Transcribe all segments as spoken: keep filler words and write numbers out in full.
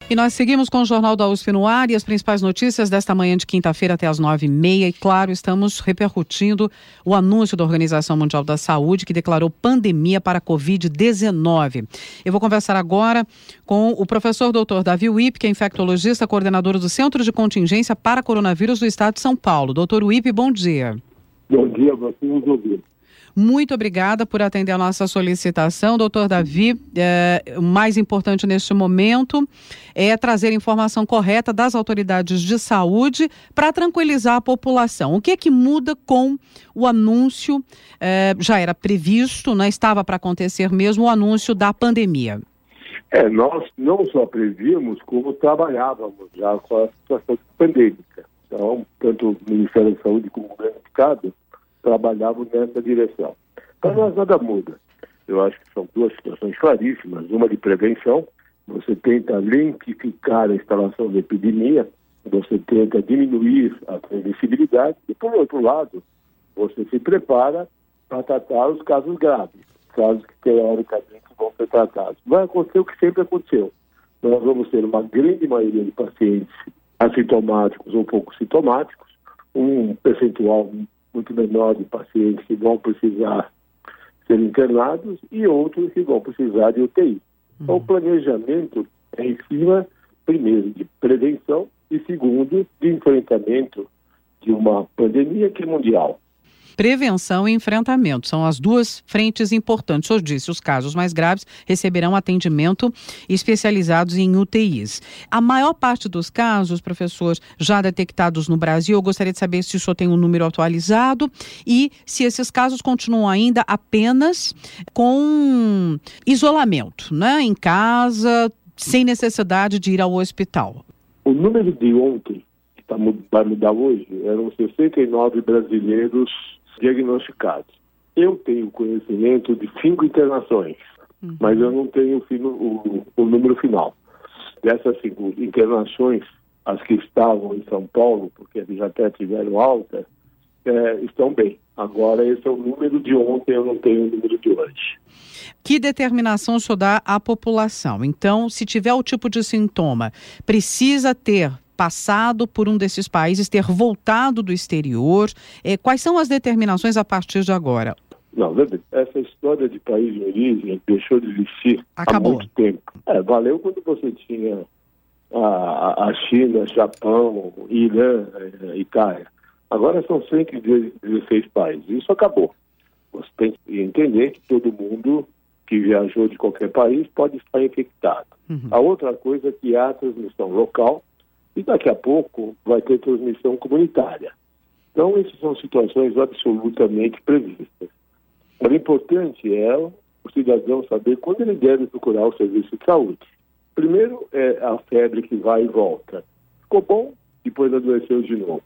E nós seguimos com o Jornal da U S P no ar e as principais notícias desta manhã de quinta-feira até as nove e meia. E, claro, estamos repercutindo o anúncio da Organização Mundial da Saúde, que declarou pandemia para a covid dezenove. Eu vou conversar agora com o professor doutor Davi Wippe, que é infectologista, coordenador do Centro de Contingência para Coronavírus do Estado de São Paulo. Doutor Wippe, bom dia. Bom dia, você nos ouviu. Muito obrigada por atender a nossa solicitação, doutor Davi. É, o mais importante neste momento é trazer informação correta das autoridades de saúde para tranquilizar a população. O que é que muda com o anúncio, é, já era previsto, né, estava para acontecer mesmo, o anúncio da pandemia? É, nós não só prevíamos, como trabalhávamos já com a situação pandêmica. Então, tanto o Ministério da Saúde como o governo do Estado trabalhavam nessa direção. Para nós nada muda. Eu acho que são duas situações claríssimas. Uma de prevenção, você tenta lentificar a instalação da epidemia, você tenta diminuir a transmissibilidade e, por outro lado, você se prepara para tratar os casos graves, casos que teoricamente vão ser tratados. Vai acontecer o que sempre aconteceu. Nós vamos ter uma grande maioria de pacientes assintomáticos ou pouco sintomáticos, um percentual muito menor de pacientes que vão precisar ser internados e outros que vão precisar de U T I. Então, o planejamento é em cima, primeiro, de prevenção e, segundo, de enfrentamento de uma pandemia que é mundial. Prevenção e enfrentamento são as duas frentes importantes. O senhor disse, os casos mais graves receberão atendimento especializados em U T Is. A maior parte dos casos, professor, já detectados no Brasil, eu gostaria de saber se o senhor tem um número atualizado e se esses casos continuam ainda apenas com isolamento, né, em casa, sem necessidade de ir ao hospital. O número de ontem, que tá, vai mudar hoje, eram sessenta e nove brasileiros diagnosticados. Eu tenho conhecimento de cinco internações, uhum. mas eu não tenho o, o, o número final. Dessas cinco internações, as que estavam em São Paulo, porque eles até tiveram alta, é, estão bem. Agora, esse é o número de ontem, eu não tenho o número de hoje. Que determinação o senhor dá à população? Então, se tiver o tipo de sintoma, precisa ter passado por um desses países, ter voltado do exterior. Eh, quais são as determinações a partir de agora? Não, essa história de país de origem deixou de existir Acabou. há muito tempo. É, valeu quando você tinha a, a China, Japão, Irã, Itália. Agora são cento e dezesseis países. Isso acabou. Você tem que entender que todo mundo que viajou de qualquer país pode estar infectado. Uhum. A outra coisa é que há transmissão local e daqui a pouco vai ter transmissão comunitária. Então, essas são situações absolutamente previstas. O importante é o cidadão saber quando ele deve procurar o serviço de saúde. Primeiro é a febre que vai e volta. Ficou bom, depois adoeceu de novo.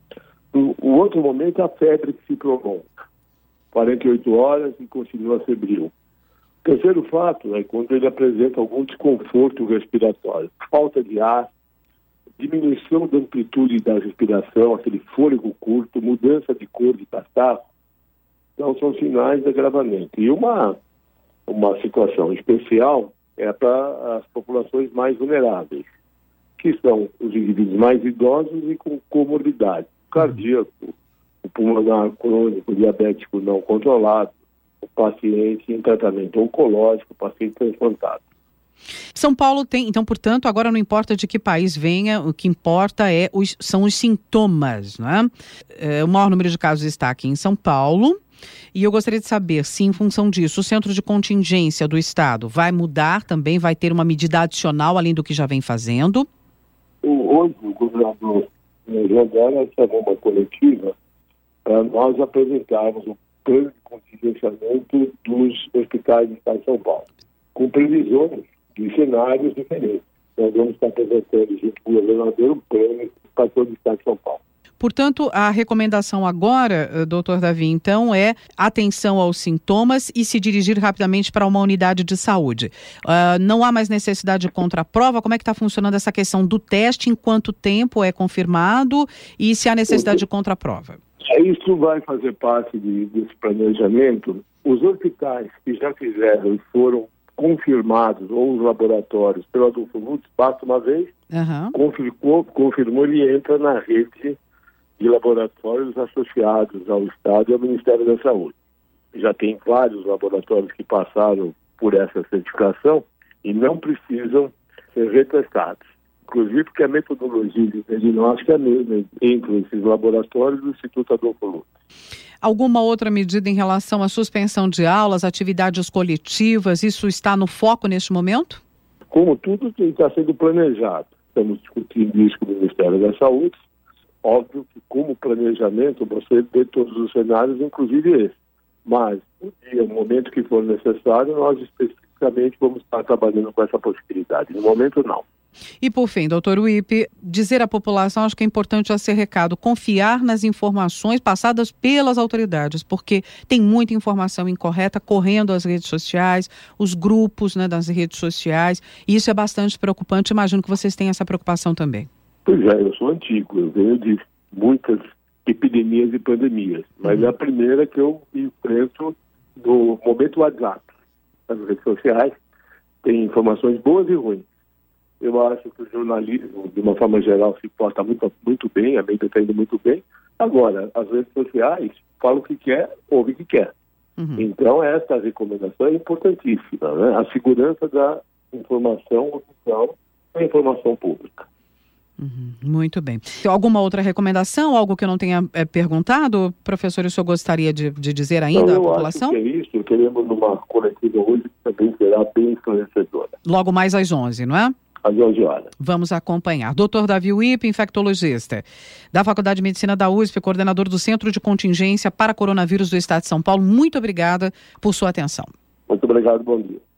O, o outro momento é a febre que se prolonga. quarenta e oito horas e continua febril. O terceiro fato é quando ele apresenta algum desconforto respiratório, falta de ar, diminuição da amplitude da respiração, aquele fôlego curto, mudança de cor de catarro. Então, são sinais de agravamento. E uma, uma situação especial é para as populações mais vulneráveis, que são os indivíduos mais idosos e com comorbidade, cardíaco, o pulmonar crônico, o diabético não controlado, o paciente em tratamento oncológico, o paciente transplantado. São Paulo tem, então, portanto, agora não importa de que país venha, o que importa é os, são os sintomas, né? É, o maior número de casos está aqui em São Paulo e eu gostaria de saber se, em função disso, o centro de contingência do Estado vai mudar também, vai ter uma medida adicional além do que já vem fazendo? Hoje, o governador Jordana chamou uma coletiva para nós apresentarmos o plano de contingenciamento dos hospitais do Estado de São Paulo, com previsões de cenários diferentes. Nós vamos estar apresentando junto com o governador um plano para todo o Estado de São Paulo. Portanto, a recomendação agora, doutor Davi, então, é atenção aos sintomas e se dirigir rapidamente para uma unidade de saúde. Uh, não há mais necessidade de contraprova? Como é que está funcionando essa questão do teste? Em quanto tempo é confirmado? E se há necessidade de contraprova? Isso vai fazer parte de, desse planejamento. Os hospitais que já fizeram e foram confirmados, ou os laboratórios, pelo Adolfo Lutz, basta uma vez, uhum. confirmou, confirmou, ele entra na rede de laboratórios associados ao Estado e ao Ministério da Saúde. Já tem vários laboratórios que passaram por essa certificação e não precisam ser retestados. Inclusive porque a metodologia de diagnóstico é a mesma entre esses laboratórios do Instituto Adolfo Lutz. Alguma outra medida em relação à suspensão de aulas, atividades coletivas, isso está no foco neste momento? Como tudo que está sendo planejado. Estamos discutindo isso com o Ministério da Saúde. Óbvio que como planejamento você vê todos os cenários, inclusive esse. Mas no dia, no momento que for necessário, nós especificamente vamos estar trabalhando com essa possibilidade. No momento, não. E por fim, doutor Wippe, dizer à população, acho que é importante já ser recado, confiar nas informações passadas pelas autoridades, porque tem muita informação incorreta correndo às redes sociais, os grupos, né, das redes sociais, e isso é bastante preocupante. Imagino que vocês tenham essa preocupação também. Pois é, eu sou antigo, eu venho de muitas epidemias e pandemias, mas uhum. é a primeira que eu enfrento no momento WhatsApp. As redes sociais têm informações boas e ruins. Eu acho que o jornalismo, de uma forma geral, se porta muito, muito bem, a mídia está indo muito bem. Agora, as redes sociais falam o que quer, ouve o que quer. Uhum. Então, essa recomendação é importantíssima, né? A segurança da informação oficial e a informação pública. Uhum. Muito bem. Tem alguma outra recomendação, algo que eu não tenha é, perguntado, professor, o senhor gostaria de, de dizer ainda não, à população? Acho que é isso, queremos numa coletiva hoje que também será bem esclarecedora. Logo mais às onze, não é? Às onze horas. Vamos acompanhar. doutor Davi Wippe, infectologista da Faculdade de Medicina da U S P, coordenador do Centro de Contingência para Coronavírus do Estado de São Paulo, muito obrigada por sua atenção. Muito obrigado, bom dia.